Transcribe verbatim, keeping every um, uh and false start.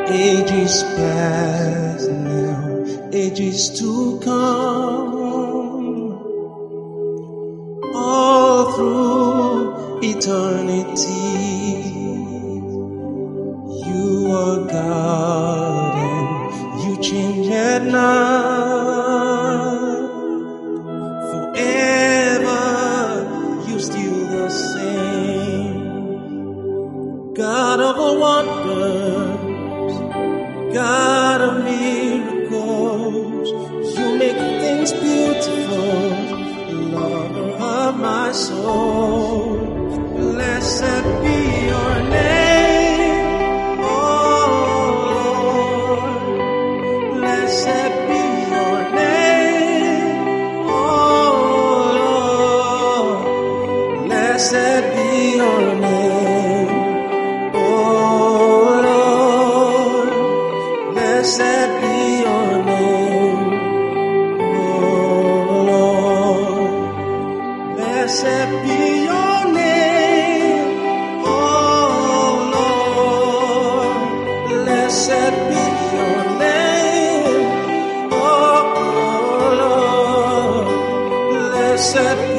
Ages past now, ages to come, all through eternity. You are God and you change at night. Forever you still the same. God of all wonders, God of miracles, you make things beautiful, lover of my soul. Blessed be your name, oh Lord. Blessed be your name, oh Lord. Blessed be your name, oh Lord. Blessed be your name, oh Lord. Blessed be your name, oh Lord. Blessed be your name, oh Lord. Blessed be